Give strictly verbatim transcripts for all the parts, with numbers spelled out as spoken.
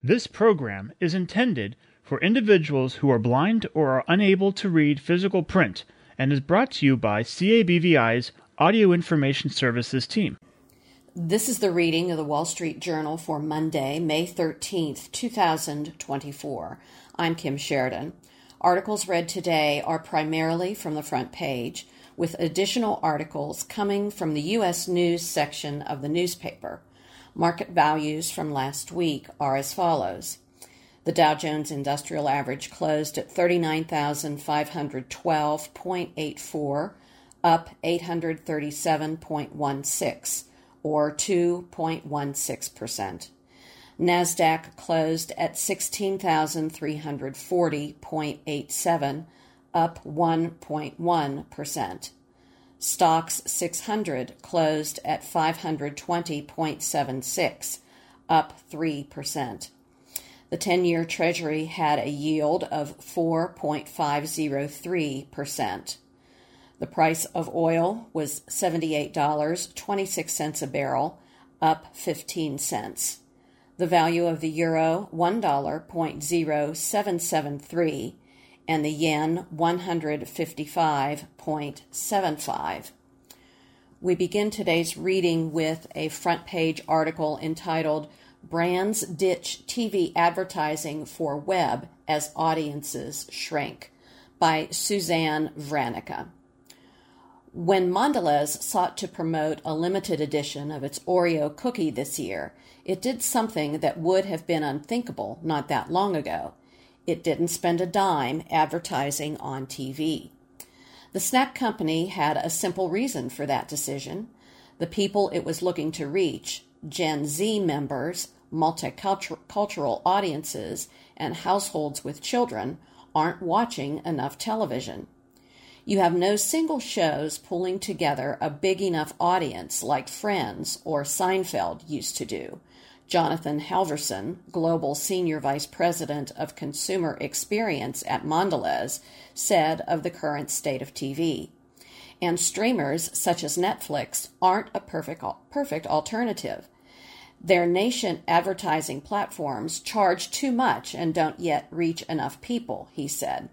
This program is intended for individuals who are blind or are unable to read physical print and is brought to you by C A B V I's Audio Information Services team. This is the reading of the Wall Street Journal for Monday, May thirteenth, two thousand twenty-four. I'm Kim Sheridan. Articles read today are primarily from the front page, with additional articles coming from the U S News section of the newspaper. Market values from last week are as follows. The Dow Jones Industrial Average closed at thirty-nine thousand five hundred twelve point eight four, up eight hundred thirty-seven point one six, or two point one six percent. NASDAQ closed at sixteen thousand three hundred forty point eight seven, up one point one percent. Stocks six hundred closed at five hundred twenty point seven six, up three percent. The ten-year Treasury had a yield of four point five zero three percent. The price of oil was seventy-eight dollars and twenty-six cents a barrel, up fifteen cents. The value of the euro, one dollar point zero seven seven three, and the yen, one hundred fifty-five point seven five. We begin today's reading with a front page article entitled Brands Ditch T V Advertising for Web as Audiences Shrink by Suzanne Vranica. When Mondelez sought to promote a limited edition of its Oreo cookie this year, it did something that would have been unthinkable not that long ago. It didn't spend a dime advertising on T V. The snack company had a simple reason for that decision. The people it was looking to reach, Gen Z members, multicultural audiences, and households with children, aren't watching enough television. You have no single shows pulling together a big enough audience like Friends or Seinfeld used to do. Jonathan Halverson, Global Senior Vice President of Consumer Experience at Mondelez, said of the current state of T V. And streamers such as Netflix aren't a perfect, perfect alternative. Their nation advertising platforms charge too much and don't yet reach enough people, he said.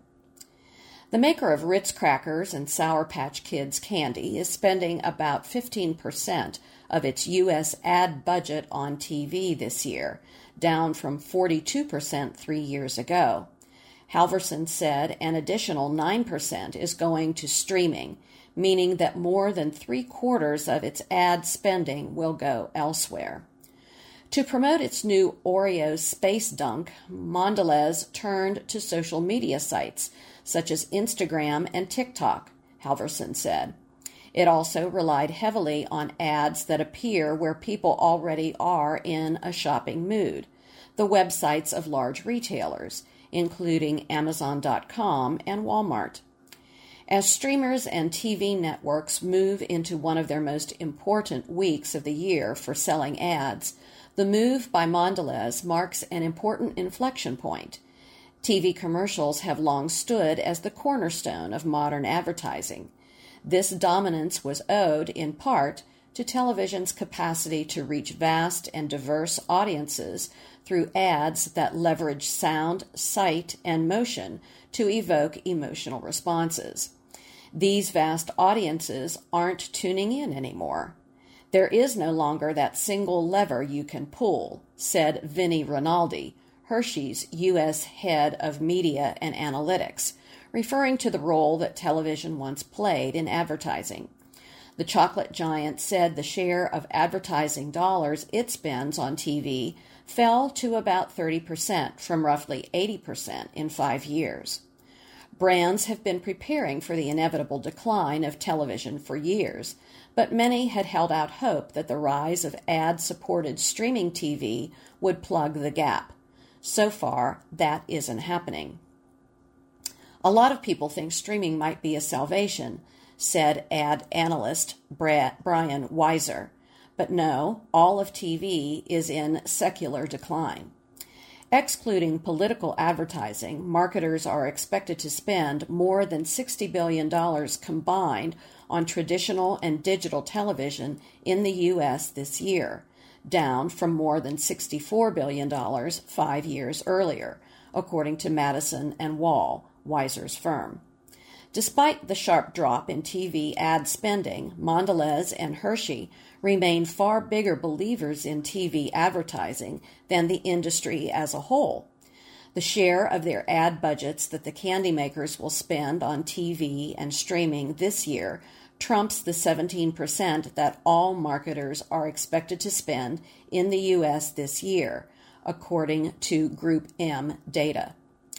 The maker of Ritz crackers and Sour Patch Kids candy is spending about fifteen percent of its U S ad budget on T V this year, down from forty-two percent three years ago. Halverson said an additional nine percent is going to streaming, meaning that more than three quarters of its ad spending will go elsewhere. To promote its new Oreo Space Dunk, Mondelez turned to social media sites such as Instagram and TikTok, Halverson said. It also relied heavily on ads that appear where people already are in a shopping mood, the websites of large retailers, including Amazon dot com and Walmart. As streamers and T V networks move into one of their most important weeks of the year for selling ads, the move by Mondelez marks an important inflection point. T V commercials have long stood as the cornerstone of modern advertising. This dominance was owed, in part, to television's capacity to reach vast and diverse audiences through ads that leverage sound, sight, and motion to evoke emotional responses. These vast audiences aren't tuning in anymore. There is no longer that single lever you can pull, said Vinnie Rinaldi, Hershey's U S head of media and analytics, referring to the role that television once played in advertising. The chocolate giant said the share of advertising dollars it spends on T V fell to about thirty percent from roughly eighty percent in five years. Brands have been preparing for the inevitable decline of television for years, but many had held out hope that the rise of ad-supported streaming T V would plug the gap. So far, that isn't happening. A lot of people think streaming might be a salvation, said ad analyst Brian Weiser. But no, all of T V is in secular decline. Excluding political advertising, marketers are expected to spend more than sixty billion dollars combined on traditional and digital television in the U S this year, down from more than sixty-four billion dollars five years earlier, according to Madison and Wall, Weiser's firm. Despite the sharp drop in T V ad spending, Mondelez and Hershey remain far bigger believers in T V advertising than the industry as a whole. The share of their ad budgets that the candy makers will spend on T V and streaming this year trumps the seventeen percent that all marketers are expected to spend in the U S this year, according to Group M data.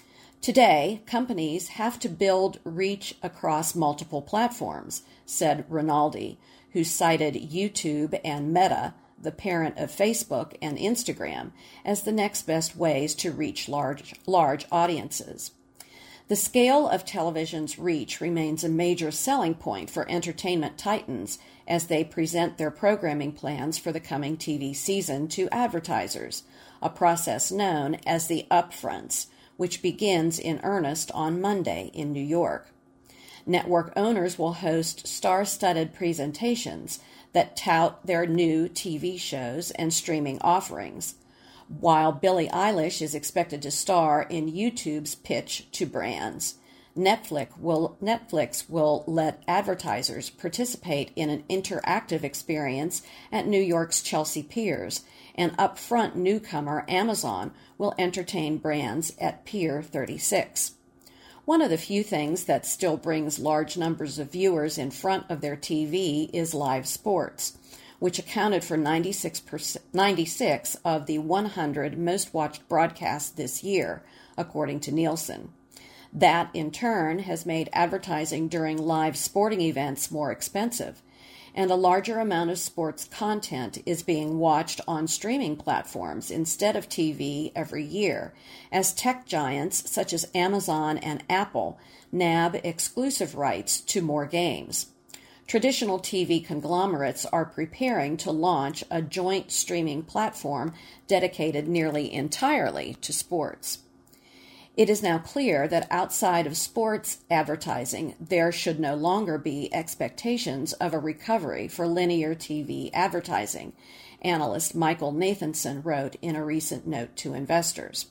Today, companies have to build reach across multiple platforms, said Rinaldi, who cited YouTube and Meta, the parent of Facebook and Instagram, as the next best ways to reach large, large audiences. The scale of television's reach remains a major selling point for entertainment titans as they present their programming plans for the coming T V season to advertisers, a process known as the upfronts, which begins in earnest on Monday in New York. Network owners will host star-studded presentations that tout their new T V shows and streaming offerings, while Billie Eilish is expected to star in YouTube's pitch to brands. Netflix will, Netflix will let advertisers participate in an interactive experience at New York's Chelsea Piers, and upfront newcomer Amazon will entertain brands at Pier thirty-six. One of the few things that still brings large numbers of viewers in front of their T V is live sports, which accounted for ninety-six percent, ninety-six of the one hundred most watched broadcasts this year, according to Nielsen. That, in turn, has made advertising during live sporting events more expensive, and a larger amount of sports content is being watched on streaming platforms instead of T V every year, as tech giants such as Amazon and Apple nab exclusive rights to more games. Traditional T V conglomerates are preparing to launch a joint streaming platform dedicated nearly entirely to sports. It is now clear that outside of sports advertising, there should no longer be expectations of a recovery for linear T V advertising, analyst Michael Nathanson wrote in a recent note to investors.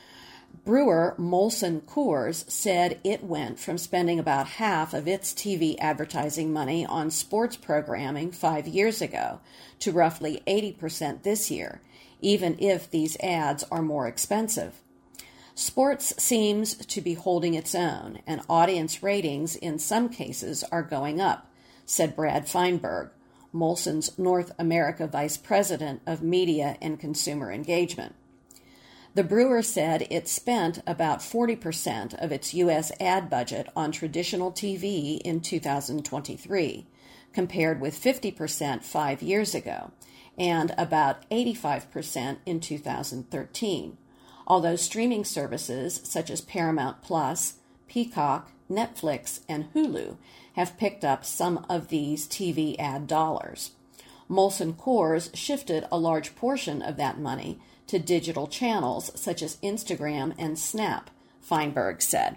Brewer Molson Coors said it went from spending about half of its T V advertising money on sports programming five years ago to roughly eighty percent this year, even if these ads are more expensive. Sports seems to be holding its own, and audience ratings in some cases are going up, said Brad Feinberg, Molson's North America Vice President of Media and Consumer Engagement. The brewer said it spent about forty percent of its U S ad budget on traditional T V in two thousand twenty-three, compared with fifty percent five years ago, and about eighty-five percent in two thousand thirteen. Although streaming services such as Paramount Plus, Peacock, Netflix, and Hulu have picked up some of these T V ad dollars. Molson Coors shifted a large portion of that money to digital channels such as Instagram and Snap, Feinberg said.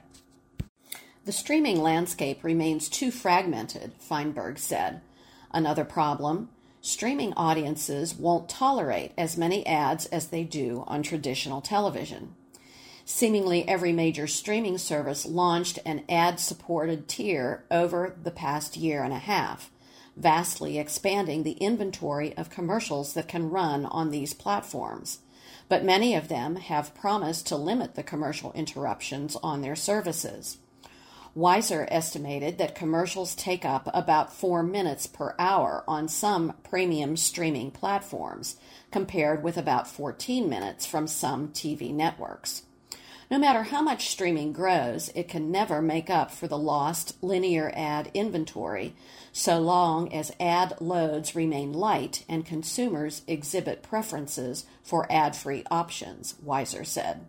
The streaming landscape remains too fragmented, Feinberg said. Another problem: streaming audiences won't tolerate as many ads as they do on traditional television. Seemingly every major streaming service launched an ad-supported tier over the past year and a half, vastly expanding the inventory of commercials that can run on these platforms. But many of them have promised to limit the commercial interruptions on their services. Weiser estimated that commercials take up about four minutes per hour on some premium streaming platforms, compared with about fourteen minutes from some T V networks. No matter how much streaming grows, it can never make up for the lost linear ad inventory, so long as ad loads remain light and consumers exhibit preferences for ad-free options, Weiser said.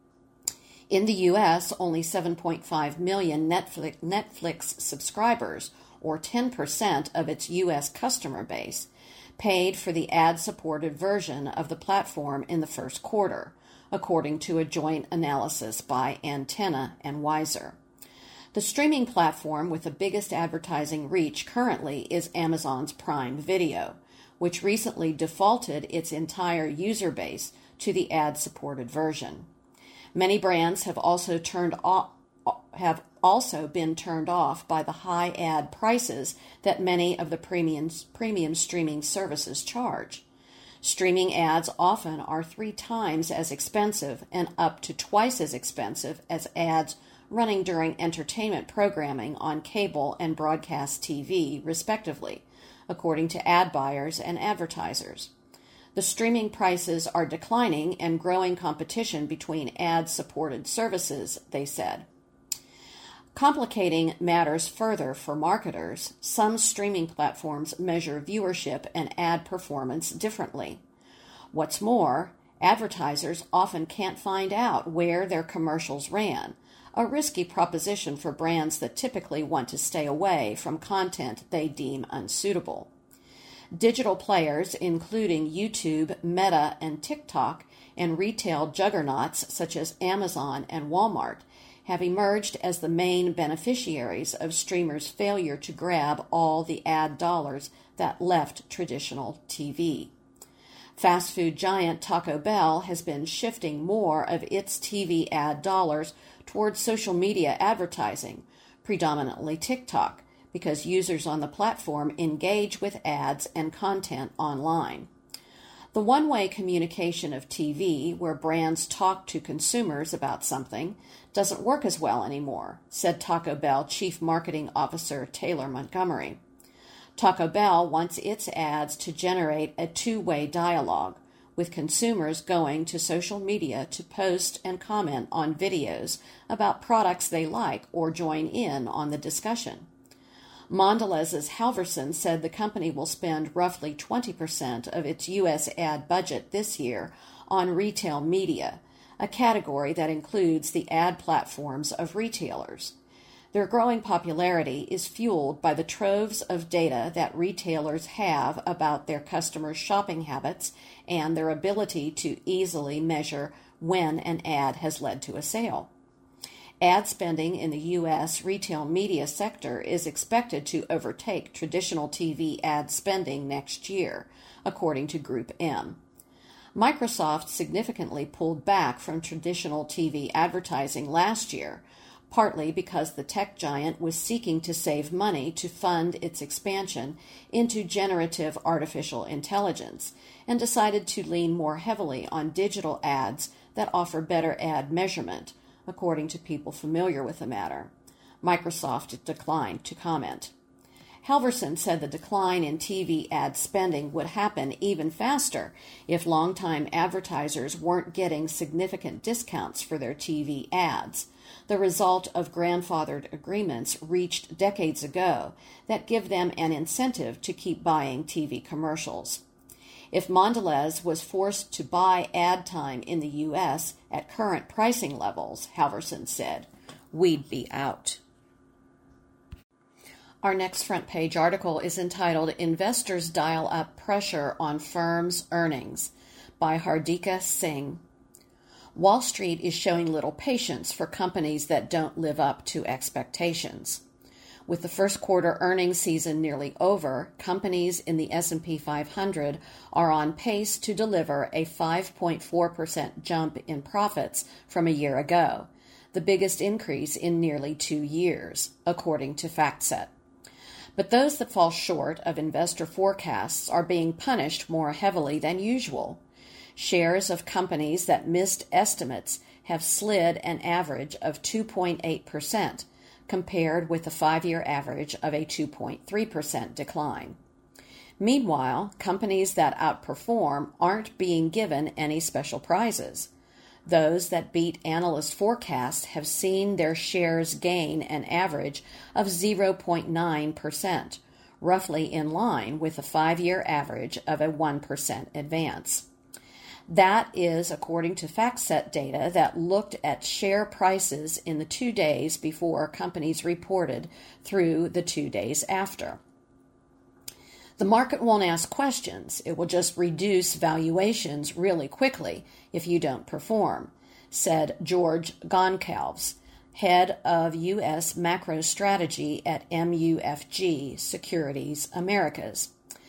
In the U S, only seven point five million Netflix, Netflix subscribers, or ten percent of its U S customer base, paid for the ad-supported version of the platform in the first quarter, according to a joint analysis by Antenna and Weiser. The streaming platform with the biggest advertising reach currently is Amazon's Prime Video, which recently defaulted its entire user base to the ad-supported version. Many brands have also turned off, have also been turned off by the high ad prices that many of the premium, premium streaming services charge. Streaming ads often are three times as expensive and up to twice as expensive as ads running during entertainment programming on cable and broadcast T V, respectively, according to ad buyers and advertisers. The streaming prices are declining and growing competition between ad-supported services, they said. Complicating matters further for marketers, some streaming platforms measure viewership and ad performance differently. What's more, advertisers often can't find out where their commercials ran, a risky proposition for brands that typically want to stay away from content they deem unsuitable. Digital players, including YouTube, Meta, and TikTok, and retail juggernauts such as Amazon and Walmart, have emerged as the main beneficiaries of streamers' failure to grab all the ad dollars that left traditional T V. Fast food giant Taco Bell has been shifting more of its T V ad dollars towards social media advertising, predominantly TikTok, because users on the platform engage with ads and content online. The one-way communication of T V, where brands talk to consumers about something, doesn't work as well anymore, said Taco Bell Chief Marketing Officer Taylor Montgomery. Taco Bell wants its ads to generate a two-way dialogue, with consumers going to social media to post and comment on videos about products they like or join in on the discussion. Mondelez's Halverson said the company will spend roughly twenty percent of its U S ad budget this year on retail media, a category that includes the ad platforms of retailers. Their growing popularity is fueled by the troves of data that retailers have about their customers' shopping habits and their ability to easily measure when an ad has led to a sale. Ad spending in the U S retail media sector is expected to overtake traditional T V ad spending next year, according to Group M. Microsoft significantly pulled back from traditional T V advertising last year, partly because the tech giant was seeking to save money to fund its expansion into generative artificial intelligence, and decided to lean more heavily on digital ads that offer better ad measurement, according to people familiar with the matter. Microsoft declined to comment. Halverson said the decline in T V ad spending would happen even faster if longtime advertisers weren't getting significant discounts for their T V ads, the result of grandfathered agreements reached decades ago that give them an incentive to keep buying T V commercials. If Mondelez was forced to buy ad time in the U S at current pricing levels, Halverson said, we'd be out. Our next front page article is entitled Investors Dial Up Pressure on Firms' Earnings by Hardika Singh. Wall Street is showing little patience for companies that don't live up to expectations. With the first quarter earnings season nearly over, companies in the S and P five hundred are on pace to deliver a five point four percent jump in profits from a year ago, the biggest increase in nearly two years, according to FactSet. But those that fall short of investor forecasts are being punished more heavily than usual. Shares of companies that missed estimates have slid an average of two point eight percent, compared with the five-year average of a two point three percent decline. Meanwhile, companies that outperform aren't being given any special prizes. Those that beat analyst forecasts have seen their shares gain an average of zero point nine percent, roughly in line with the five-year average of a one percent advance. That is according to FactSet data that looked at share prices in the two days before companies reported through the two days after. The market won't ask questions. It will just reduce valuations really quickly if you don't perform, said George Goncalves, head of U S macro strategy at M U F G Securities Americas.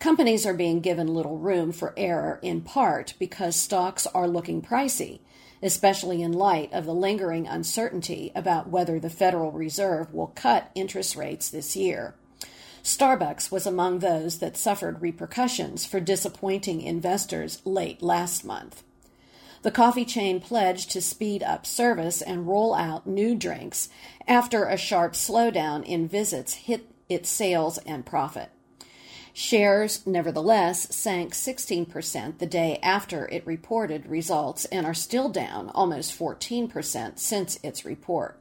Companies are being given little room for error in part because stocks are looking pricey, especially in light of the lingering uncertainty about whether the Federal Reserve will cut interest rates this year. Starbucks was among those that suffered repercussions for disappointing investors late last month. The coffee chain pledged to speed up service and roll out new drinks after a sharp slowdown in visits hit its sales and profit. Shares, nevertheless, sank sixteen percent the day after it reported results and are still down almost fourteen percent since its report.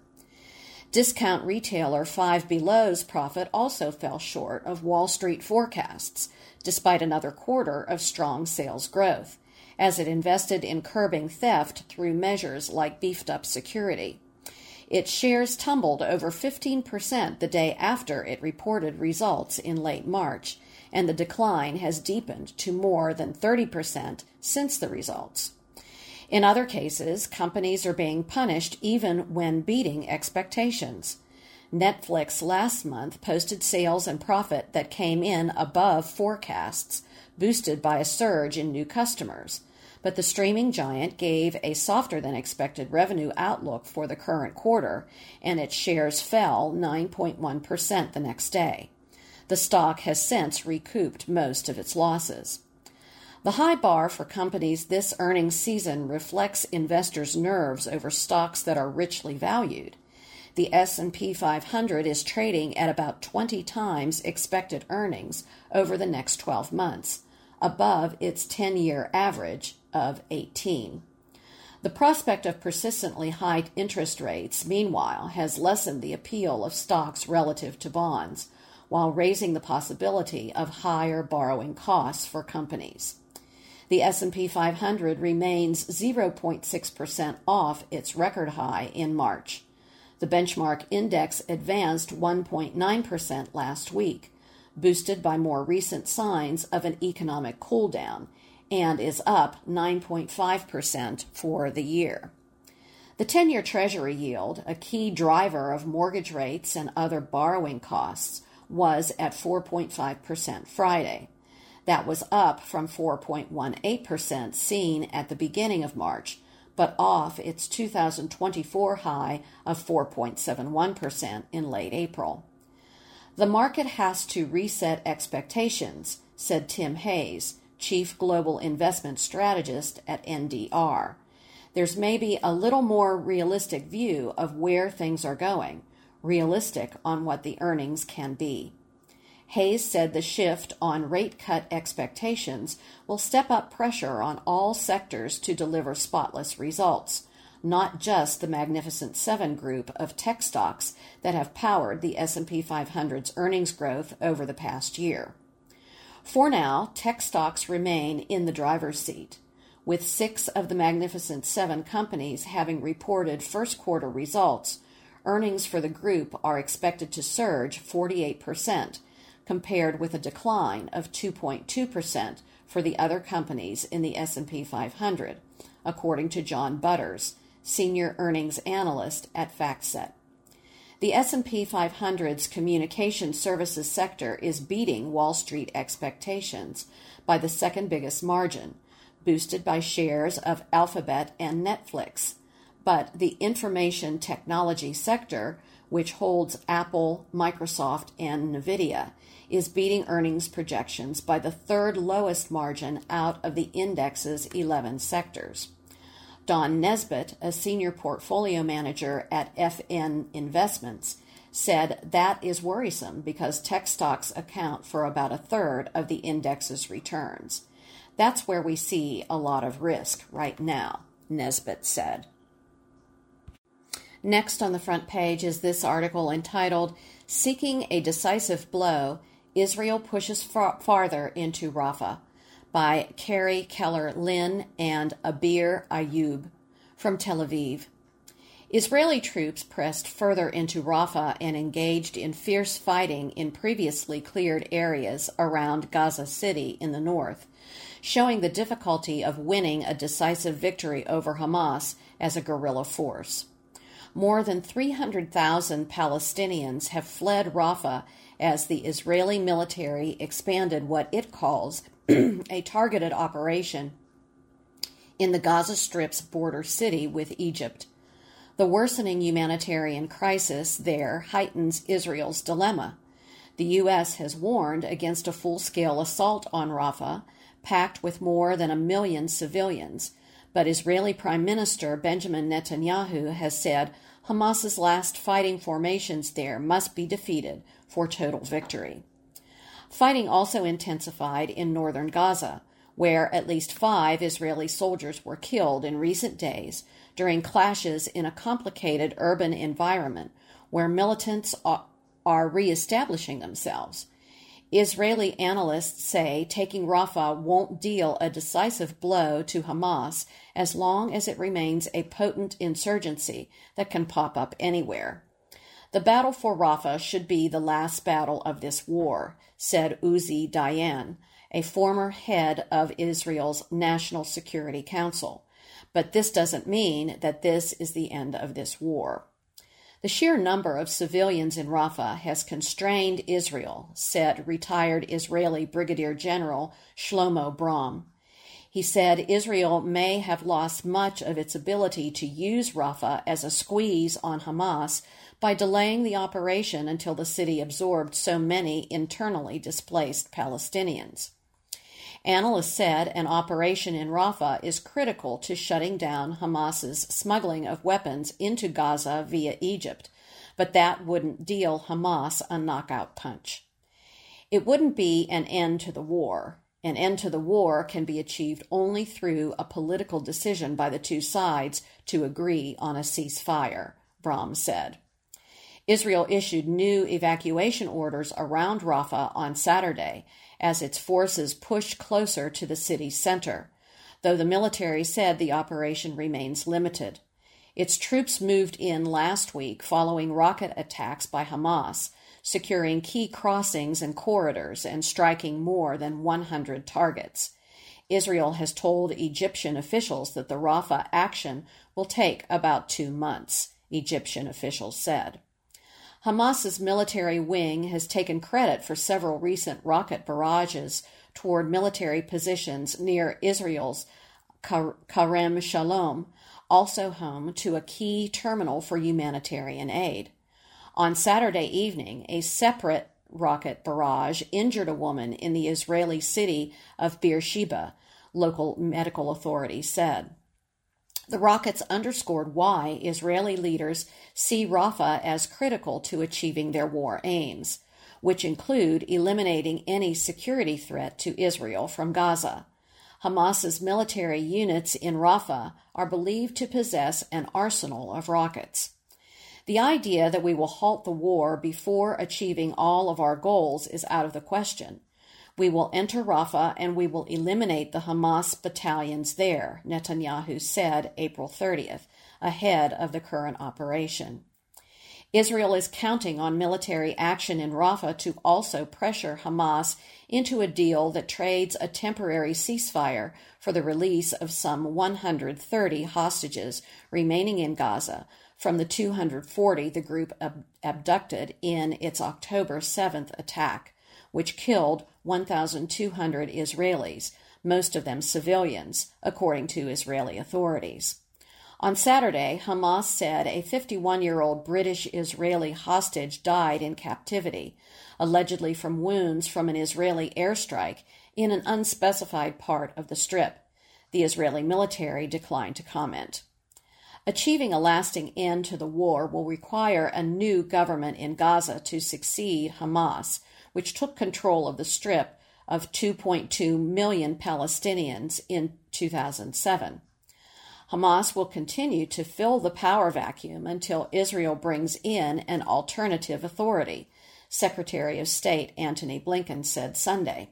Discount retailer Five Below's profit also fell short of Wall Street forecasts, despite another quarter of strong sales growth, as it invested in curbing theft through measures like beefed-up security. Its shares tumbled over fifteen percent the day after it reported results in late March, and the decline has deepened to more than thirty percent since the results. In other cases, companies are being punished even when beating expectations. Netflix last month posted sales and profit that came in above forecasts, boosted by a surge in new customers. But the streaming giant gave a softer-than-expected revenue outlook for the current quarter, and its shares fell nine point one percent the next day. The stock has since recouped most of its losses. The high bar for companies this earnings season reflects investors' nerves over stocks that are richly valued. The S and P five hundred is trading at about twenty times expected earnings over the next twelve months, above its ten-year average of eighteen. The prospect of persistently high interest rates, meanwhile, has lessened the appeal of stocks relative to bonds, while raising the possibility of higher borrowing costs for companies. The S and P five hundred remains zero point six percent off its record high in March. The benchmark index advanced one point nine percent last week, boosted by more recent signs of an economic cooldown, and is up nine point five percent for the year. The ten-year Treasury yield, a key driver of mortgage rates and other borrowing costs, was at four point five percent Friday. That was up from four point one eight percent seen at the beginning of March, but off its two thousand twenty-four high of four point seven one percent in late April. The market has to reset expectations, said Tim Hayes, Chief Global Investment Strategist at N D R. There's maybe a little more realistic view of where things are going, realistic on what the earnings can be. Hayes said the shift on rate cut expectations will step up pressure on all sectors to deliver spotless results, not just the Magnificent Seven group of tech stocks that have powered the S and P five hundred's earnings growth over the past year. For now, tech stocks remain in the driver's seat, with six of the Magnificent Seven companies having reported first quarter results. Earnings for the group are expected to surge forty-eight percent, compared with a decline of two point two percent for the other companies in the S and P five hundred, according to John Butters, Senior Earnings Analyst at FactSet. The S and P five hundred's communication services sector is beating Wall Street expectations by the second biggest margin, boosted by shares of Alphabet and Netflix. But the information technology sector, which holds Apple, Microsoft, and NVIDIA, is beating earnings projections by the third lowest margin out of the index's eleven sectors. Don Nesbitt, a senior portfolio manager at F N Investments, said that is worrisome because tech stocks account for about a third of the index's returns. That's where we see a lot of risk right now, Nesbitt said. Next on the front page is this article entitled, Seeking a Decisive Blow, Israel Pushes far- Farther into Rafah, by Carrie Keller-Lynn and Abir Ayub from Tel Aviv. Israeli troops pressed further into Rafah and engaged in fierce fighting in previously cleared areas around Gaza City in the north, showing the difficulty of winning a decisive victory over Hamas as a guerrilla force. More than three hundred thousand Palestinians have fled Rafah as the Israeli military expanded what it calls a targeted operation in the Gaza Strip's border city with Egypt. The worsening humanitarian crisis there heightens Israel's dilemma. The U S has warned against a full-scale assault on Rafah, packed with more than a million civilians, but Israeli Prime Minister Benjamin Netanyahu has said Hamas's last fighting formations there must be defeated for total victory. Fighting also intensified in northern Gaza, where at least five Israeli soldiers were killed in recent days during clashes in a complicated urban environment where militants are reestablishing themselves. Israeli analysts say taking Rafah won't deal a decisive blow to Hamas as long as it remains a potent insurgency that can pop up anywhere. The battle for Rafah should be the last battle of this war, said Uzi Dayan, a former head of Israel's National Security Council. But this doesn't mean that this is the end of this war. The sheer number of civilians in Rafah has constrained Israel, said retired Israeli Brigadier General Shlomo Brom. He said Israel may have lost much of its ability to use Rafah as a squeeze on Hamas by delaying the operation until the city absorbed so many internally displaced Palestinians. Analysts said an operation in Rafah is critical to shutting down Hamas's smuggling of weapons into Gaza via Egypt, but that wouldn't deal Hamas a knockout punch. It wouldn't be an end to the war. An end to the war can be achieved only through a political decision by the two sides to agree on a ceasefire, Brom said. Israel issued new evacuation orders around Rafah on Saturday as its forces pushed closer to the city's center, though the military said the operation remains limited. Its troops moved in last week following rocket attacks by Hamas, securing key crossings and corridors and striking more than one hundred targets. Israel has told Egyptian officials that the Rafah action will take about two months, Egyptian officials said. Hamas's military wing has taken credit for several recent rocket barrages toward military positions near Israel's Karem Shalom, also home to a key terminal for humanitarian aid. On Saturday evening, a separate rocket barrage injured a woman in the Israeli city of Beersheba, local medical authorities said. The rockets underscored why Israeli leaders see Rafah as critical to achieving their war aims, which include eliminating any security threat to Israel from Gaza. Hamas's military units in Rafah are believed to possess an arsenal of rockets. The idea that we will halt the war before achieving all of our goals is out of the question. We will enter Rafah and we will eliminate the Hamas battalions there, Netanyahu said April thirtieth, ahead of the current operation. Israel is counting on military action in Rafah to also pressure Hamas into a deal that trades a temporary ceasefire for the release of some one hundred thirty hostages remaining in Gaza from the two hundred forty the group ab- abducted in its October seventh attack, which killed one thousand two hundred Israelis, most of them civilians, according to Israeli authorities. On Saturday, Hamas said a fifty-one-year-old British-Israeli hostage died in captivity, allegedly from wounds from an Israeli airstrike in an unspecified part of the Strip. The Israeli military declined to comment. Achieving a lasting end to the war will require a new government in Gaza to succeed Hamas, which took control of the Strip of two point two million Palestinians in two thousand seven. Hamas will continue to fill the power vacuum until Israel brings in an alternative authority, Secretary of State Antony Blinken said Sunday.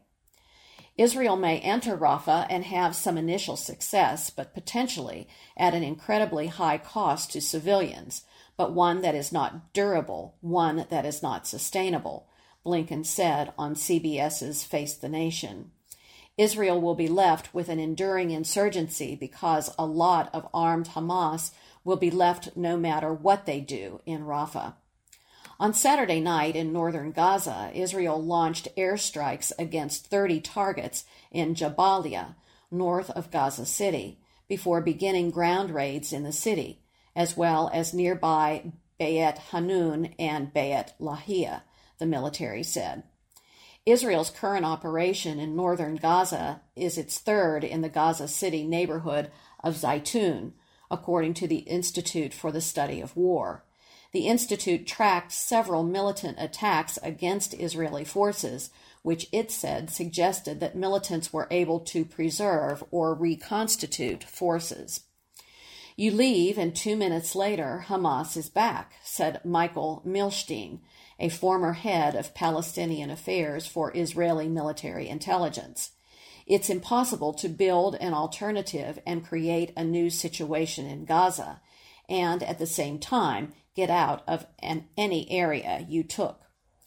Israel may enter Rafah and have some initial success, but potentially at an incredibly high cost to civilians, but one that is not durable, one that is not sustainable, Blinken said on CBS's Face the Nation. Israel will be left with an enduring insurgency because a lot of armed Hamas will be left no matter what they do in Rafah. On Saturday night in northern Gaza, Israel launched airstrikes against thirty targets in Jabalia, north of Gaza City, before beginning ground raids in the city, as well as nearby Beit Hanun and Beit Lahia, the military said. Israel's current operation in northern Gaza is its third in the Gaza City neighborhood of Zaytun, according to the Institute for the Study of War. The Institute tracked several militant attacks against Israeli forces, which it said suggested that militants were able to preserve or reconstitute forces. You leave, and two minutes later, Hamas is back, said Michael Milstein, a former head of Palestinian affairs for Israeli military intelligence. It's impossible to build an alternative and create a new situation in Gaza, and at the same time get out of an, any area you took.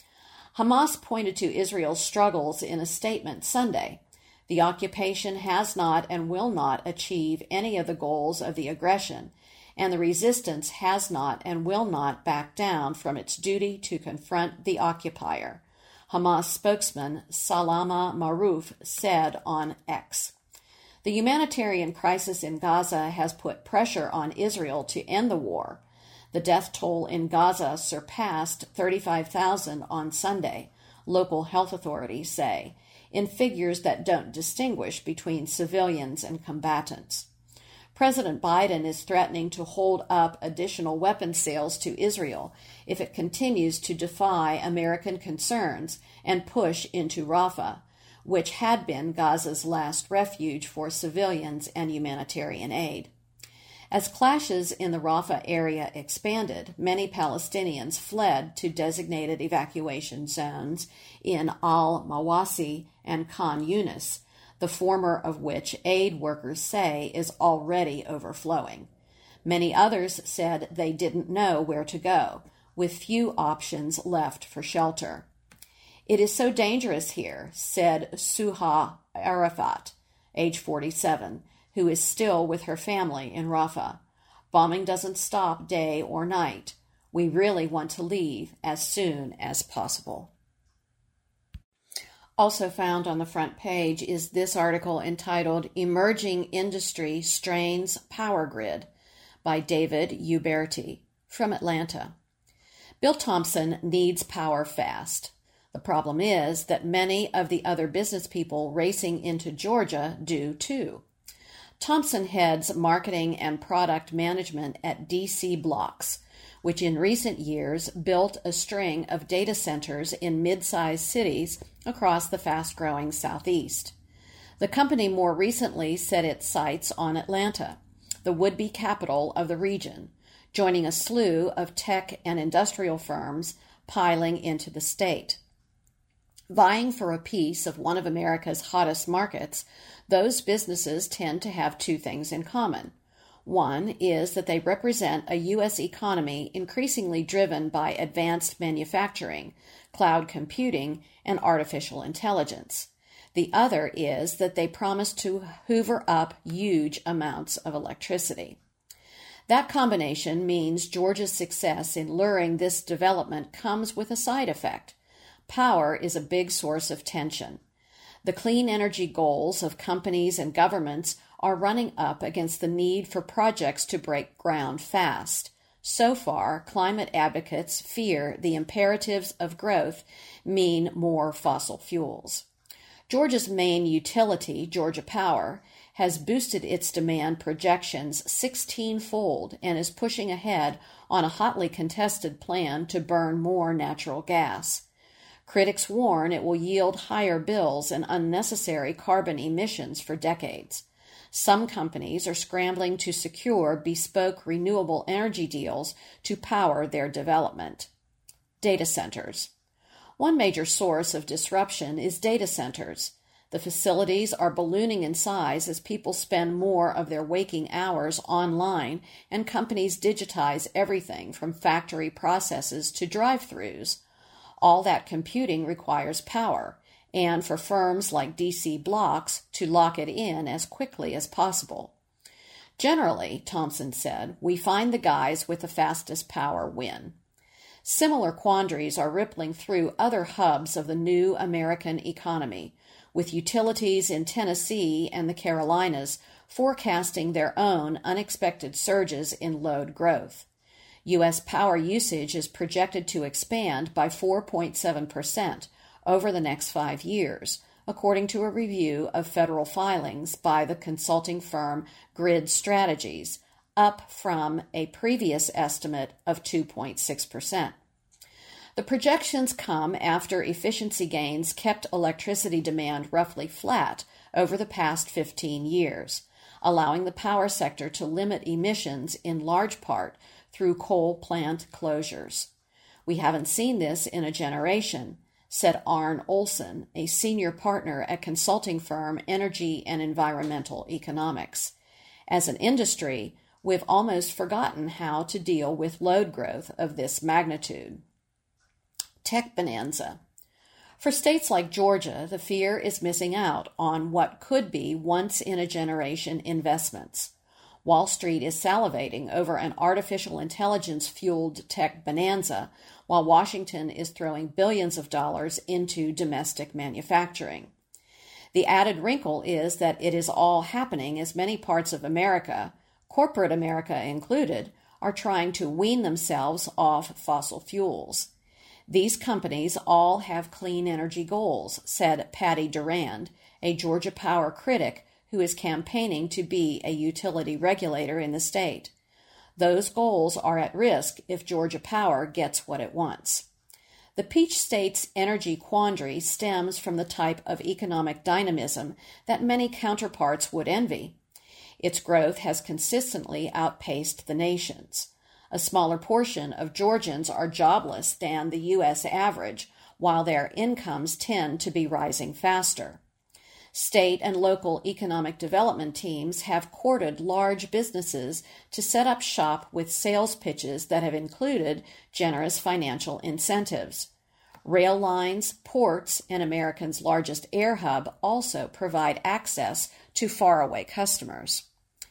Hamas pointed to Israel's struggles in a statement Sunday. The occupation has not and will not achieve any of the goals of the aggression, and the resistance has not and will not back down from its duty to confront the occupier, Hamas spokesman Salama Marouf said on X. The humanitarian crisis in Gaza has put pressure on Israel to end the war. The death toll in Gaza surpassed thirty-five thousand on Sunday, local health authorities say, in figures that don't distinguish between civilians and combatants. President Biden is threatening to hold up additional weapons sales to Israel if it continues to defy American concerns and push into Rafah, which had been Gaza's last refuge for civilians and humanitarian aid. As clashes in the Rafah area expanded, many Palestinians fled to designated evacuation zones in Al-Mawasi and Khan Yunis, the former of which aid workers say is already overflowing. Many others said they didn't know where to go, with few options left for shelter. It is so dangerous here, said Suha Arafat, age forty-seven, who is still with her family in Rafah. Bombing doesn't stop day or night. We really want to leave as soon as possible. Also found on the front page is this article entitled Emerging Industry Strains Power Grid by David Uberti from Atlanta. Bill Thompson needs power fast. The problem is that many of the other business people racing into Georgia do too. Thompson heads marketing and product management at D C Blocks, which in recent years built a string of data centers in mid-sized cities across the fast-growing Southeast. The company more recently set its sights on Atlanta, the would-be capital of the region, joining a slew of tech and industrial firms piling into the state. Vying for a piece of one of America's hottest markets, those businesses tend to have two things in common. One is that they represent a U S economy increasingly driven by advanced manufacturing, cloud computing, and artificial intelligence. The other is that they promise to hoover up huge amounts of electricity. That combination means Georgia's success in luring this development comes with a side effect. Power is a big source of tension. The clean energy goals of companies and governments are running up against the need for projects to break ground fast. So far, climate advocates fear the imperatives of growth mean more fossil fuels. Georgia's main utility, Georgia Power, has boosted its demand projections sixteen-fold and is pushing ahead on a hotly contested plan to burn more natural gas. Critics warn it will yield higher bills and unnecessary carbon emissions for decades. Some companies are scrambling to secure bespoke renewable energy deals to power their development. Data centers. One major source of disruption is data centers. The facilities are ballooning in size as people spend more of their waking hours online and companies digitize everything from factory processes to drive-thrus. All that computing requires power, and for firms like D C Blocks to lock it in as quickly as possible. Generally, Thompson said, we find the guys with the fastest power win. Similar quandaries are rippling through other hubs of the new American economy, with utilities in Tennessee and the Carolinas forecasting their own unexpected surges in load growth. U S power usage is projected to expand by four point seven percent over the next five years, according to a review of federal filings by the consulting firm Grid Strategies, up from a previous estimate of two point six percent. The projections come after efficiency gains kept electricity demand roughly flat over the past fifteen years, allowing the power sector to limit emissions in large part through coal plant closures. We haven't seen this in a generation, said Arne Olson, a senior partner at consulting firm Energy and Environmental Economics. As an industry, we've almost forgotten how to deal with load growth of this magnitude. Tech bonanza. For states like Georgia, the fear is missing out on what could be once-in-a-generation investments. Wall Street is salivating over an artificial intelligence-fueled tech bonanza, while Washington is throwing billions of dollars into domestic manufacturing. The added wrinkle is that it is all happening as many parts of America, corporate America included, are trying to wean themselves off fossil fuels. These companies all have clean energy goals, said Patty Durand, a Georgia Power critic who is campaigning to be a utility regulator in the state. Those goals are at risk if Georgia Power gets what it wants. The Peach State's energy quandary stems from the type of economic dynamism that many counterparts would envy. Its growth has consistently outpaced the nation's. A smaller portion of Georgians are jobless than the U S average, while their incomes tend to be rising faster. State and local economic development teams have courted large businesses to set up shop with sales pitches that have included generous financial incentives. Rail lines, ports, and America's largest air hub also provide access to faraway customers.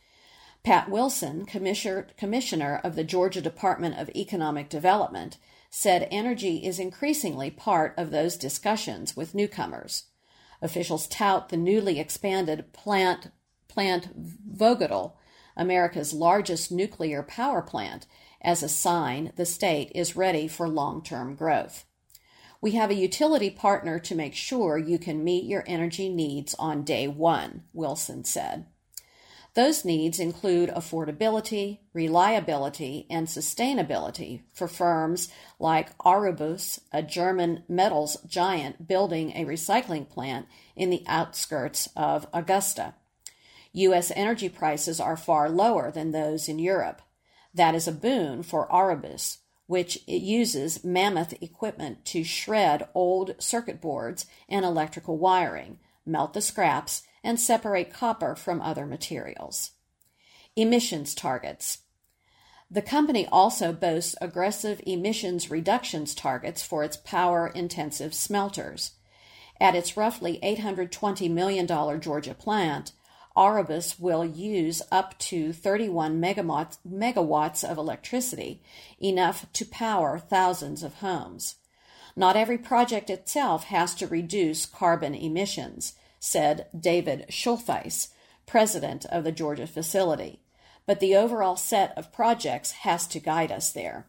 Pat Wilson, commissioner of the Georgia Department of Economic Development, said energy is increasingly part of those discussions with newcomers. Officials tout the newly expanded plant, plant Vogtle, America's largest nuclear power plant, as a sign the state is ready for long-term growth. We have a utility partner to make sure you can meet your energy needs on day one, Wilson said. Those needs include affordability, reliability, and sustainability for firms like Aurubis, a German metals giant building a recycling plant in the outskirts of Augusta. U S energy prices are far lower than those in Europe. That is a boon for Aurubis, which it uses mammoth equipment to shred old circuit boards and electrical wiring, melt the scraps, and separate copper from other materials. Emissions targets. The company also boasts aggressive emissions reductions targets for its power-intensive smelters. At its roughly eight hundred twenty million dollars Georgia plant, Aurubis will use up to thirty-one megawatts, megawatts of electricity, enough to power thousands of homes. Not every project itself has to reduce carbon emissions, said David Schultheis, president of the Georgia facility, but the overall set of projects has to guide us there.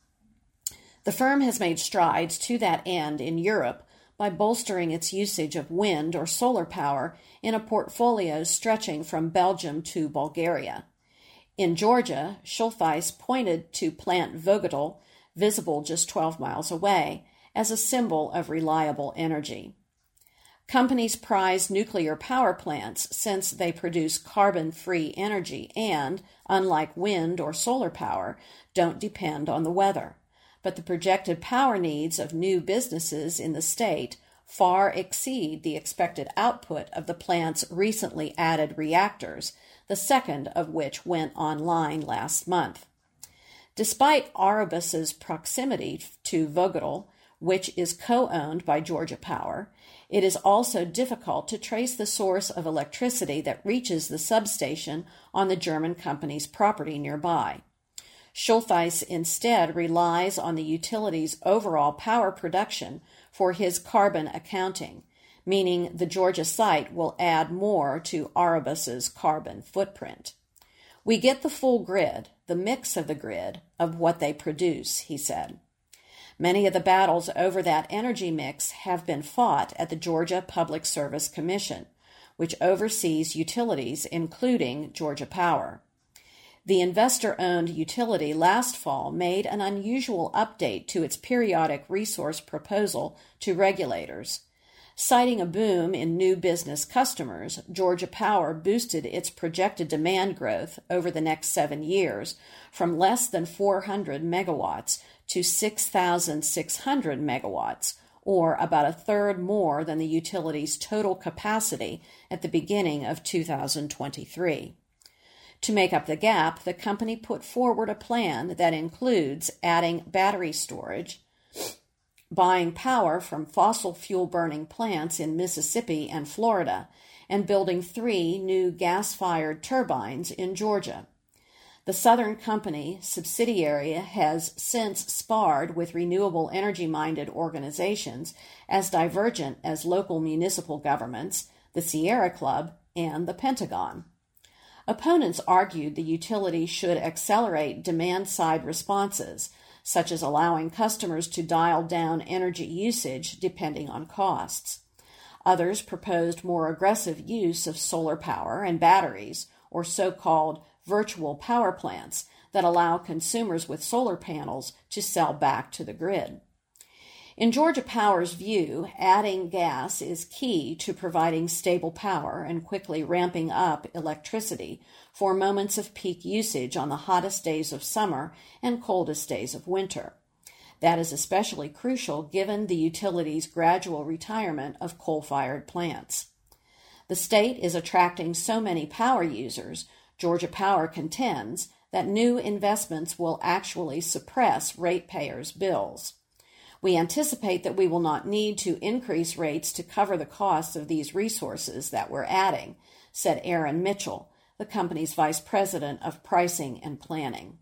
The firm has made strides to that end in Europe by bolstering its usage of wind or solar power in a portfolio stretching from Belgium to Bulgaria. In Georgia, Schultheis pointed to Plant Vogtle, visible just twelve miles away, as a symbol of reliable energy. Companies prize nuclear power plants since they produce carbon-free energy and, unlike wind or solar power, don't depend on the weather. But the projected power needs of new businesses in the state far exceed the expected output of the plant's recently added reactors, the second of which went online last month. Despite Aurubis's proximity to Vogtle, which is co-owned by Georgia Power, it is also difficult to trace the source of electricity that reaches the substation on the German company's property nearby. Schultheis instead relies on the utility's overall power production for his carbon accounting, meaning the Georgia site will add more to Erebus's carbon footprint. We get the full grid, the mix of the grid, of what they produce, he said. Many of the battles over that energy mix have been fought at the Georgia Public Service Commission, which oversees utilities, including Georgia Power. The investor-owned utility last fall made an unusual update to its periodic resource proposal to regulators. Citing a boom in new business customers, Georgia Power boosted its projected demand growth over the next seven years from less than four hundred megawatts to six thousand six hundred megawatts, or about a third more than the utility's total capacity at the beginning of two thousand twenty-three. To make up the gap, the company put forward a plan that includes adding battery storage, buying power from fossil fuel-burning plants in Mississippi and Florida, and building three new gas-fired turbines in Georgia. The Southern Company subsidiary has since sparred with renewable energy-minded organizations as divergent as local municipal governments, the Sierra Club, and the Pentagon. Opponents argued the utility should accelerate demand-side responses, such as allowing customers to dial down energy usage depending on costs. Others proposed more aggressive use of solar power and batteries, or so-called virtual power plants that allow consumers with solar panels to sell back to the grid. In Georgia Power's view, adding gas is key to providing stable power and quickly ramping up electricity for moments of peak usage on the hottest days of summer and coldest days of winter. That is especially crucial given the utility's gradual retirement of coal-fired plants. The state is attracting so many power users, Georgia Power contends, that new investments will actually suppress ratepayers' bills. We anticipate that we will not need to increase rates to cover the costs of these resources that we're adding, said Aaron Mitchell, the company's vice president of pricing and planning.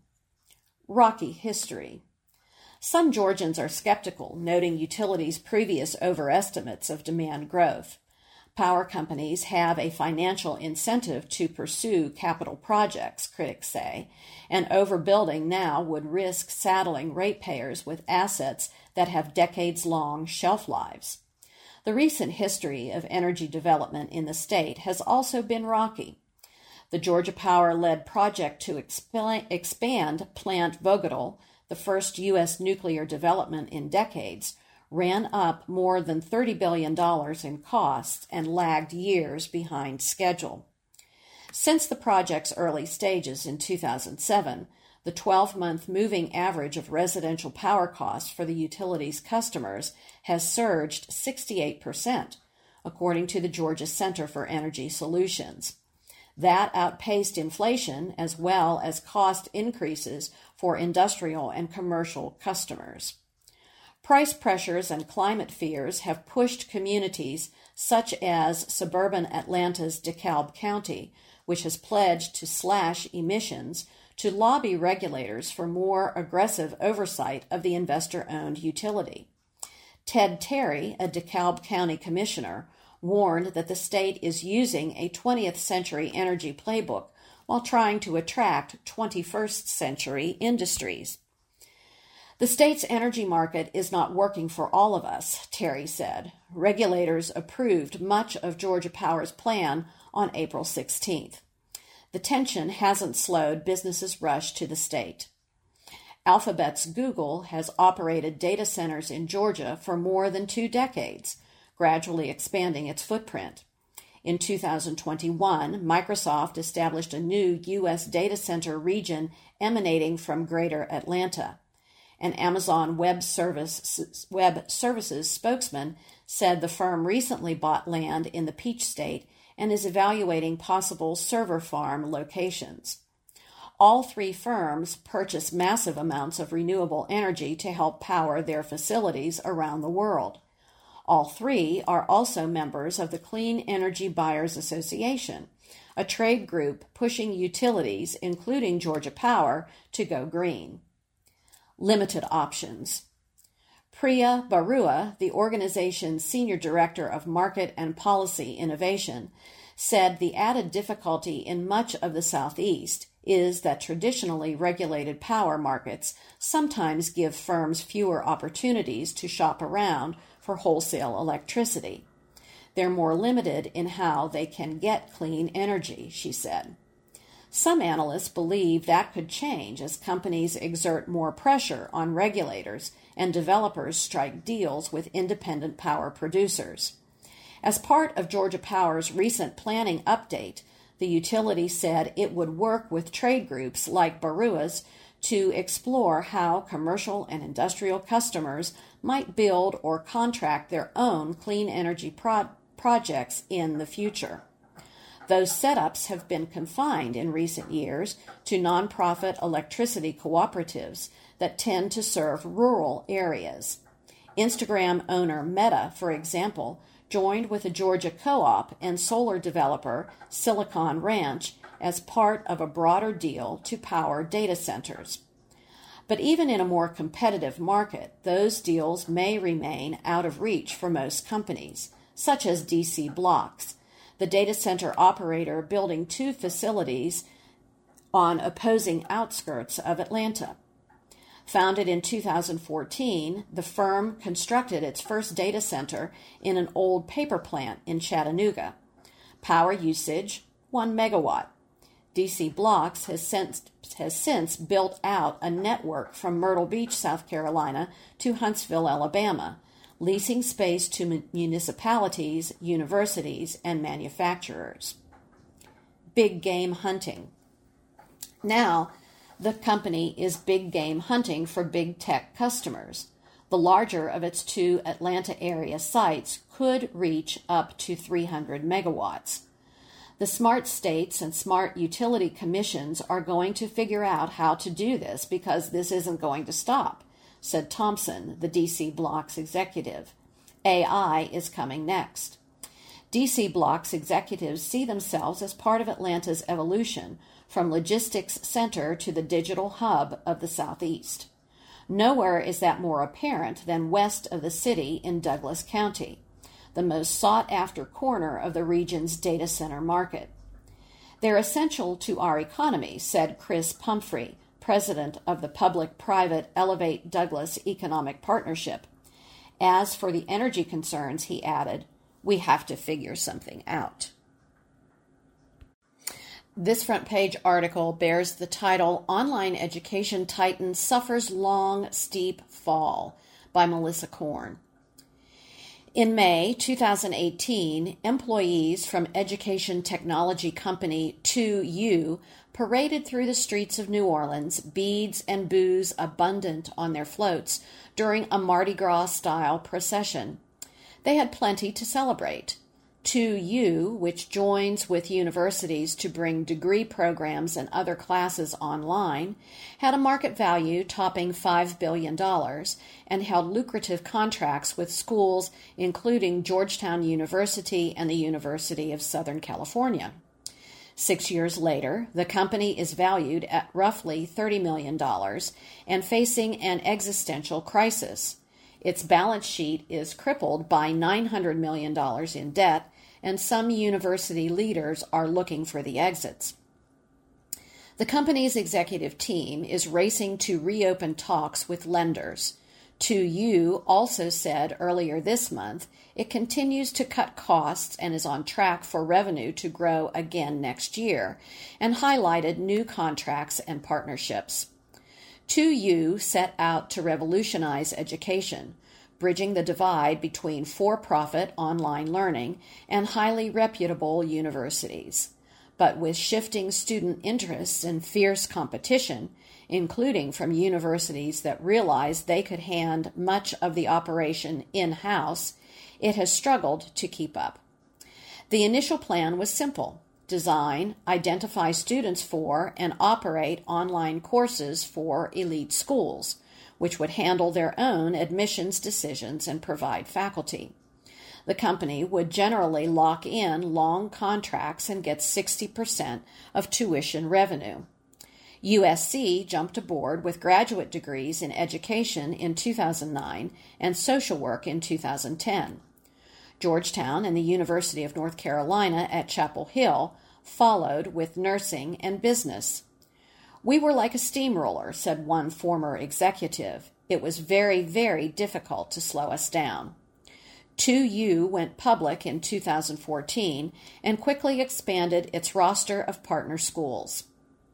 Rocky history. Some Georgians are skeptical, noting utilities' previous overestimates of demand growth. Power companies have a financial incentive to pursue capital projects, critics say, and overbuilding now would risk saddling ratepayers with assets that have decades-long shelf lives. The recent history of energy development in the state has also been rocky. The Georgia Power-led project to exp- expand Plant Vogtle, the first U S nuclear development in decades, ran up more than thirty billion dollars in costs and lagged years behind schedule. Since the project's early stages in two thousand seven, the twelve-month moving average of residential power costs for the utility's customers has surged sixty-eight percent, according to the Georgia Center for Energy Solutions. That outpaced inflation as well as cost increases for industrial and commercial customers. Price pressures and climate fears have pushed communities such as suburban Atlanta's DeKalb County, which has pledged to slash emissions, to lobby regulators for more aggressive oversight of the investor-owned utility. Ted Terry, a DeKalb County commissioner, warned that the state is using a twentieth century energy playbook while trying to attract twenty-first century industries. The state's energy market is not working for all of us, Terry said. Regulators approved much of Georgia Power's plan on April sixteenth. The tension hasn't slowed businesses' rush to the state. Alphabet's Google has operated data centers in Georgia for more than two decades, gradually expanding its footprint. In two thousand twenty-one, Microsoft established a new U S data center region emanating from Greater Atlanta. An Amazon Web, Service, Web Services spokesman said the firm recently bought land in the Peach State and is evaluating possible server farm locations. All three firms purchase massive amounts of renewable energy to help power their facilities around the world. All three are also members of the Clean Energy Buyers Association, a trade group pushing utilities, including Georgia Power, to go green. Limited options. Priya Barua, the organization's Senior Director of Market and Policy Innovation, said the added difficulty in much of the Southeast is that traditionally regulated power markets sometimes give firms fewer opportunities to shop around for wholesale electricity. They're more limited in how they can get clean energy, she said. Some analysts believe that could change as companies exert more pressure on regulators and developers strike deals with independent power producers. As part of Georgia Power's recent planning update, the utility said it would work with trade groups like Barua's to explore how commercial and industrial customers might build or contract their own clean energy pro- projects in the future. Those setups have been confined in recent years to nonprofit electricity cooperatives that tend to serve rural areas. Instagram owner Meta, for example, joined with a Georgia co-op and solar developer Silicon Ranch as part of a broader deal to power data centers. But even in a more competitive market, those deals may remain out of reach for most companies, such as D C Blocks, the data center operator building two facilities on opposing outskirts of Atlanta. Founded in two thousand fourteen, the firm constructed its first data center in an old paper plant in Chattanooga. Power usage, one megawatt. D C Blocks has since, has since built out a network from Myrtle Beach, South Carolina to Huntsville, Alabama, leasing space to municipalities, universities, and manufacturers. Big game hunting. Now, the company is big game hunting for big tech customers. The larger of its two Atlanta area sites could reach up to three hundred megawatts. The smart states and smart utility commissions are going to figure out how to do this because this isn't going to stop, said Thompson, the D C Blocks executive. A I is coming next. D C Blocks executives see themselves as part of Atlanta's evolution from logistics center to the digital hub of the Southeast. Nowhere is that more apparent than west of the city in Douglas County, the most sought-after corner of the region's data center market. They're essential to our economy, said Chris Pumphrey, president of the public-private Elevate Douglas Economic Partnership. As for the energy concerns, he added, we have to figure something out. This front page article bears the title Online Education Titan Suffers Long, Steep Fall by Melissa Korn. In May two thousand eighteen, employees from education technology company two U paraded through the streets of New Orleans, beads and booze abundant on their floats during a Mardi Gras-style procession. They had plenty to celebrate. two U, which joins with universities to bring degree programs and other classes online, had a market value topping five billion dollars and held lucrative contracts with schools including Georgetown University and the University of Southern California. Six years later, the company is valued at roughly thirty million dollars and facing an existential crisis. Its balance sheet is crippled by nine hundred million dollars in debt, and some university leaders are looking for the exits. The company's executive team is racing to reopen talks with lenders. two U also said earlier this month it continues to cut costs and is on track for revenue to grow again next year, and highlighted new contracts and partnerships. two U set out to revolutionize education, bridging the divide between for-profit online learning and highly reputable universities. But with shifting student interests and fierce competition, including from universities that realized they could hand much of the operation in-house, it has struggled to keep up. The initial plan was simple: design, identify students for, and operate online courses for elite schools, which would handle their own admissions decisions and provide faculty. The company would generally lock in long contracts and get sixty percent of tuition revenue. U S C jumped aboard with graduate degrees in education in two thousand nine and social work in two thousand ten. Georgetown and the University of North Carolina at Chapel Hill followed with nursing and business. "We were like a steamroller," said one former executive. "It was very, very difficult to slow us down." two U went public in two thousand fourteen and quickly expanded its roster of partner schools.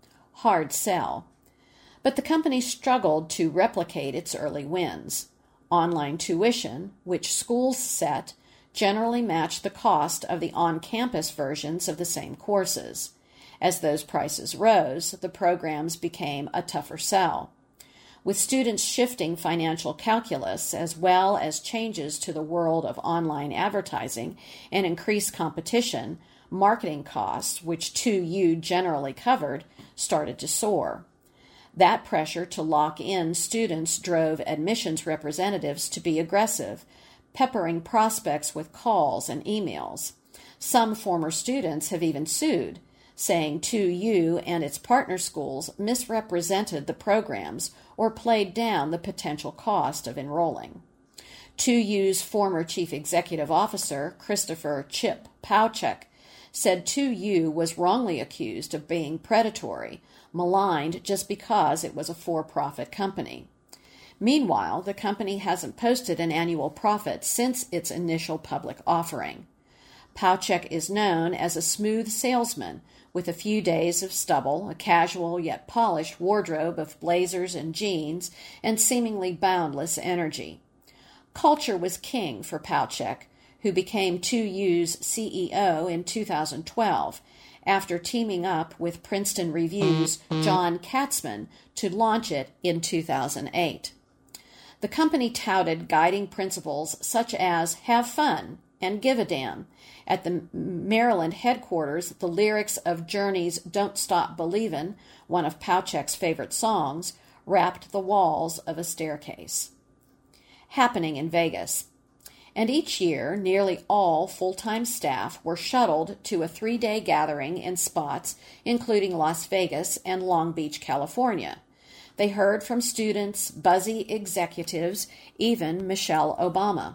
Hard sell. But the company struggled to replicate its early wins. Online tuition, which schools set, generally matched the cost of the on-campus versions of the same courses. As those prices rose, the programs became a tougher sell. With students shifting financial calculus, as well as changes to the world of online advertising and increased competition, marketing costs, which two U generally covered, started to soar. That pressure to lock in students drove admissions representatives to be aggressive, peppering prospects with calls and emails. Some former students have even sued, saying two U and its partner schools misrepresented the programs or played down the potential cost of enrolling. two U's former chief executive officer, Christopher Chip Paucek, said two U was wrongly accused of being predatory, maligned just because it was a for-profit company. Meanwhile, the company hasn't posted an annual profit since its initial public offering. Paucek is known as a smooth salesman with a few days of stubble, a casual yet polished wardrobe of blazers and jeans, and seemingly boundless energy. Culture was king for Paucek, who became two U's C E O in two thousand twelve, after teaming up with Princeton Review's John Katzman to launch it in two thousand eight. The company touted guiding principles such as have fun and give a damn. At the Maryland headquarters, the lyrics of Journey's Don't Stop Believin', one of Paucek's favorite songs, wrapped the walls of a staircase. Happening in Vegas. And each year, nearly all full-time staff were shuttled to a three-day gathering in spots including Las Vegas and Long Beach, California. They heard from students, buzzy executives, even Michelle Obama.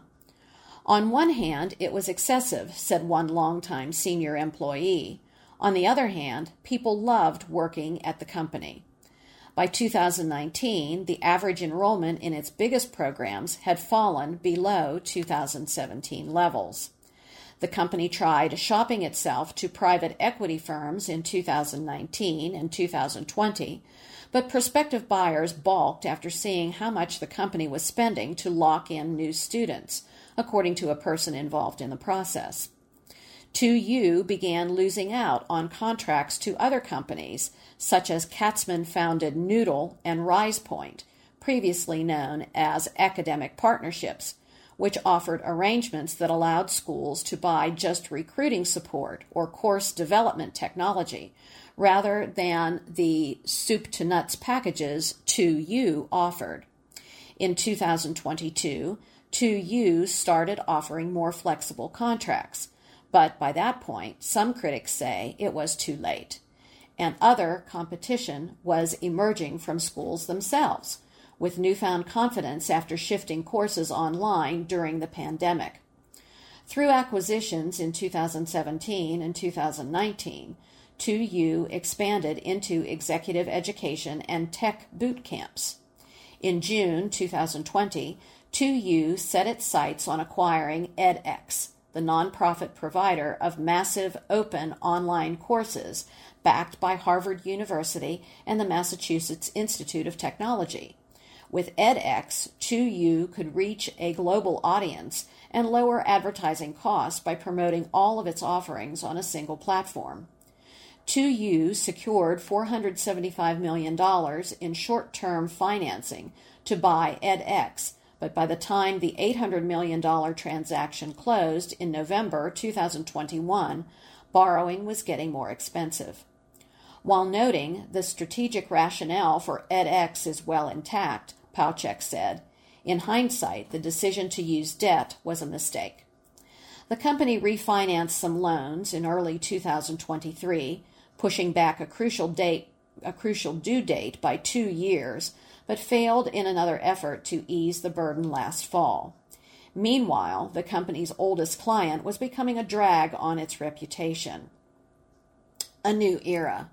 On one hand, it was excessive, said one longtime senior employee. On the other hand, people loved working at the company. By two thousand nineteen, the average enrollment in its biggest programs had fallen below two thousand seventeen levels. The company tried shopping itself to private equity firms in two thousand nineteen and two thousand twenty, but prospective buyers balked after seeing how much the company was spending to lock in new students, according to a person involved in the process. two U began losing out on contracts to other companies, such as Katzman-founded Noodle and RisePoint, previously known as Academic Partnerships, which offered arrangements that allowed schools to buy just recruiting support or course development technology, rather than the soup-to-nuts packages two U offered. In two thousand twenty-two, two U started offering more flexible contracts, but by that point, some critics say it was too late. And other competition was emerging from schools themselves, with newfound confidence after shifting courses online during the pandemic. Through acquisitions in two thousand seventeen and two thousand nineteen, two U expanded into executive education and tech boot camps. In June two thousand twenty, two U set its sights on acquiring edX, the nonprofit provider of massive open online courses backed by Harvard University and the Massachusetts Institute of Technology. With edX, two U could reach a global audience and lower advertising costs by promoting all of its offerings on a single platform. two U secured four hundred seventy-five million dollars in short-term financing to buy edX, but by the time the eight hundred million dollars transaction closed in November two thousand twenty-one, borrowing was getting more expensive. While noting the strategic rationale for edX is well intact, Paucek said, in hindsight, the decision to use debt was a mistake. The company refinanced some loans in early two thousand twenty-three, pushing back a crucial date, a crucial due date by two years, but failed in another effort to ease the burden last fall. Meanwhile, the company's oldest client was becoming a drag on its reputation. A new era.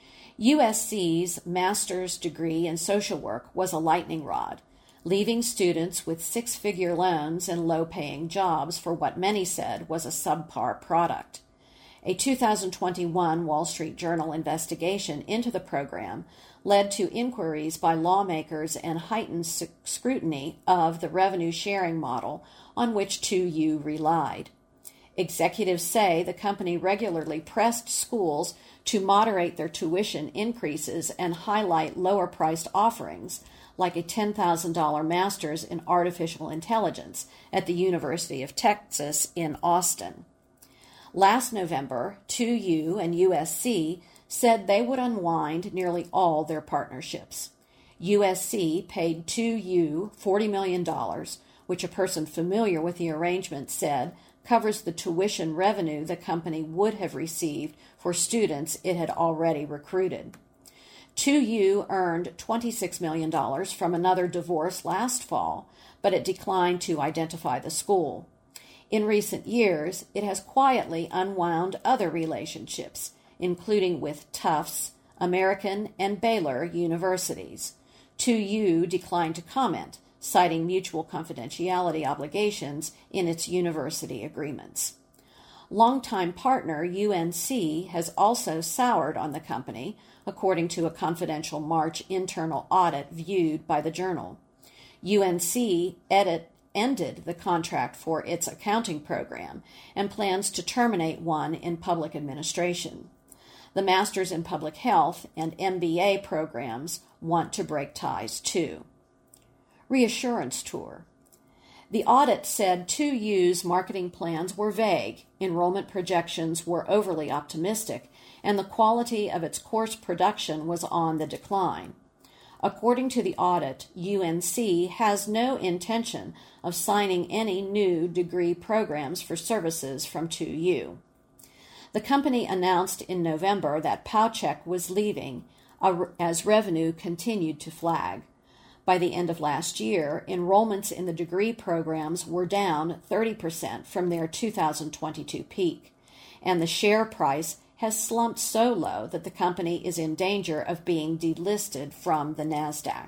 U S C's master's degree in social work was a lightning rod, leaving students with six-figure loans and low-paying jobs for what many said was a subpar product. A two thousand twenty-one Wall Street Journal investigation into the program led to inquiries by lawmakers and heightened scrutiny of the revenue-sharing model on which two U relied. Executives say the company regularly pressed schools to moderate their tuition increases and highlight lower-priced offerings, like a ten thousand dollars master's in artificial intelligence at the University of Texas in Austin. Last November, two U and U S C said they would unwind nearly all their partnerships. U S C paid two U forty million dollars, which a person familiar with the arrangement said covers the tuition revenue the company would have received for students it had already recruited. two U earned twenty-six million dollars from another divorce last fall, but it declined to identify the school. In recent years, it has quietly unwound other relationships, including with Tufts, American, and Baylor universities. two U declined to comment, citing mutual confidentiality obligations in its university agreements. Longtime partner U N C has also soured on the company, according to a confidential March internal audit viewed by the Journal. U N C edit, ended the contract for its accounting program and plans to terminate one in public administration. The Masters in Public Health and M B A programs want to break ties too. Reassurance Tour. The audit said two U's marketing plans were vague, enrollment projections were overly optimistic, and the quality of its course production was on the decline. According to the audit, U N C has no intention of signing any new degree programs for services from two U. The company announced in November that Powcheck was leaving as revenue continued to flag. By the end of last year, enrollments in the degree programs were down thirty percent from their two thousand twenty-two peak, and the share price has slumped so low that the company is in danger of being delisted from the NASDAQ.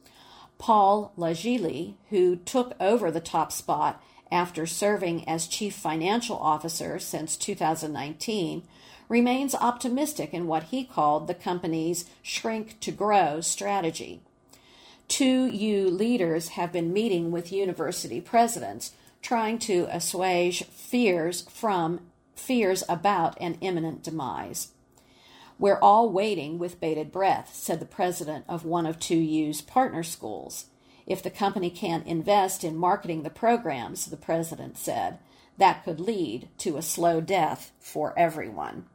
Paul Lagili, who took over the top spot after serving as chief financial officer since two thousand nineteen, remains optimistic in what he called the company's shrink-to-grow strategy. Two U leaders have been meeting with university presidents, trying to assuage fears from fears about an imminent demise. We're all waiting with bated breath, said the president of one of two U's partner schools. If the company can't invest in marketing the programs, the president said, that could lead to a slow death for everyone.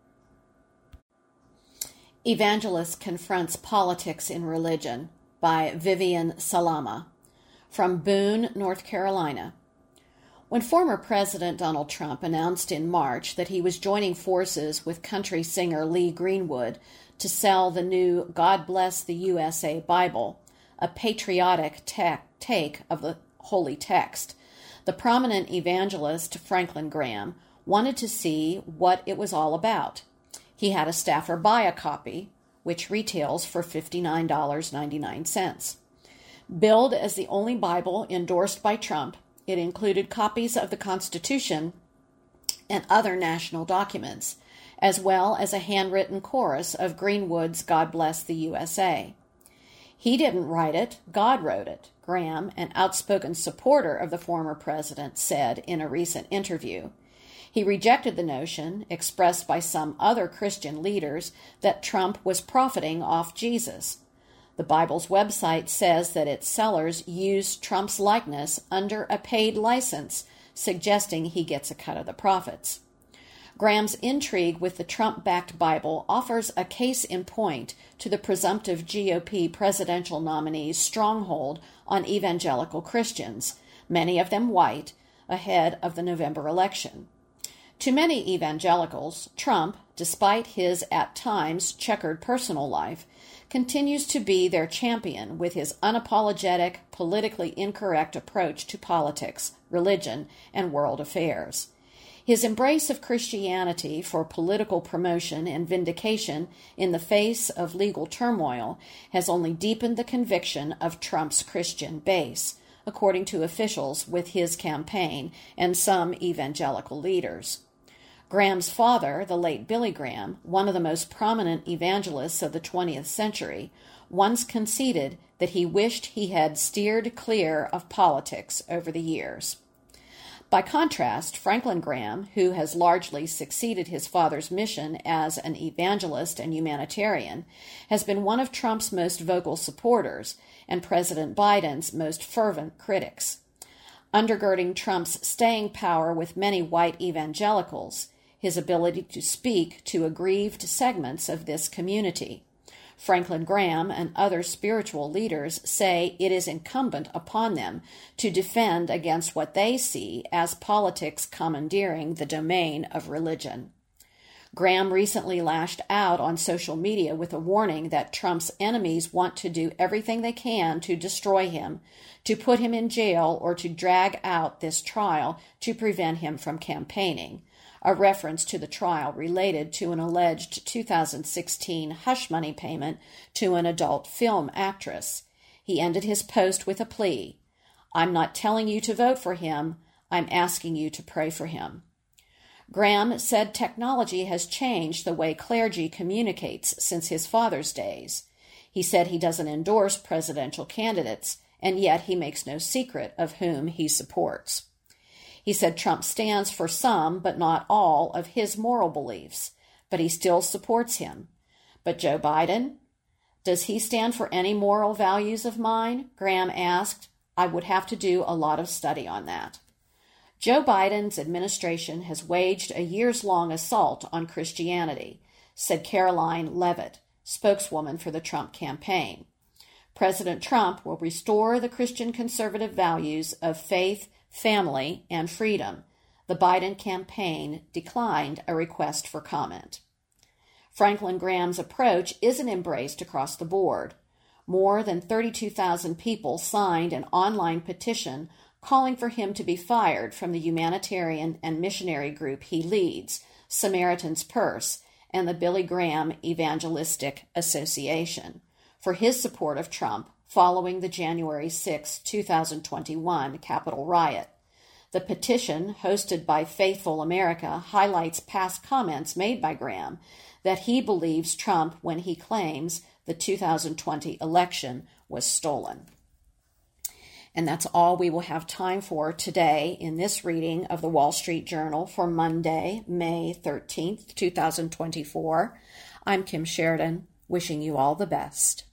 Evangelist Confronts Politics in Religion by Vivian Salama from Boone, North Carolina. When former President Donald Trump announced in March that he was joining forces with country singer Lee Greenwood to sell the new God Bless the U S A Bible, a patriotic te- take of the holy text, the prominent evangelist Franklin Graham wanted to see what it was all about. He had a staffer buy a copy, which retails for fifty-nine dollars and ninety-nine cents. Billed as the only Bible endorsed by Trump, it included copies of the Constitution and other national documents, as well as a handwritten chorus of Greenwood's God Bless the U S A. He didn't write it, God wrote it, Graham, an outspoken supporter of the former president, said in a recent interview. He rejected the notion, expressed by some other Christian leaders, that Trump was profiting off Jesus. The Bible's website says that its sellers used Trump's likeness under a paid license, suggesting he gets a cut of the profits. Graham's intrigue with the Trump-backed Bible offers a case in point to the presumptive G O P presidential nominee's stronghold on evangelical Christians, many of them white, ahead of the November election. To many evangelicals, Trump, despite his at times checkered personal life, continues to be their champion with his unapologetic, politically incorrect approach to politics, religion, and world affairs. His embrace of Christianity for political promotion and vindication in the face of legal turmoil has only deepened the conviction of Trump's Christian base, according to officials with his campaign and some evangelical leaders. Graham's father, the late Billy Graham, one of the most prominent evangelists of the twentieth century, once conceded that he wished he had steered clear of politics over the years. By contrast, Franklin Graham, who has largely succeeded his father's mission as an evangelist and humanitarian, has been one of Trump's most vocal supporters and President Biden's most fervent critics. Undergirding Trump's staying power with many white evangelicals, his ability to speak to aggrieved segments of this community. Franklin Graham and other spiritual leaders say it is incumbent upon them to defend against what they see as politics commandeering the domain of religion. Graham recently lashed out on social media with a warning that Trump's enemies want to do everything they can to destroy him, to put him in jail, or to drag out this trial to prevent him from campaigning, a reference to the trial related to an alleged two thousand sixteen hush money payment to an adult film actress. He ended his post with a plea. "I'm not telling you to vote for him. I'm asking you to pray for him." Graham said technology has changed the way clergy communicates since his father's days. He said he doesn't endorse presidential candidates, and yet he makes no secret of whom he supports. He said Trump stands for some, but not all, of his moral beliefs, but he still supports him. But Joe Biden? Does he stand for any moral values of mine? Graham asked. I would have to do a lot of study on that. Joe Biden's administration has waged a years-long assault on Christianity, said Caroline Leavitt, spokeswoman for the Trump campaign. President Trump will restore the Christian conservative values of faith, family, and freedom. The Biden campaign declined a request for comment. Franklin Graham's approach isn't embraced across the board. More than thirty-two thousand people signed an online petition calling for him to be fired from the humanitarian and missionary group he leads, Samaritan's Purse, and the Billy Graham Evangelistic Association, for his support of Trump following the January sixth, twenty twenty-one Capitol riot. The petition, hosted by Faithful America, highlights past comments made by Graham that he believes Trump when he claims the two thousand twenty election was stolen. And that's all we will have time for today in this reading of the Wall Street Journal for Monday, May thirteenth, twenty twenty-four. I'm Kim Sheridan, wishing you all the best.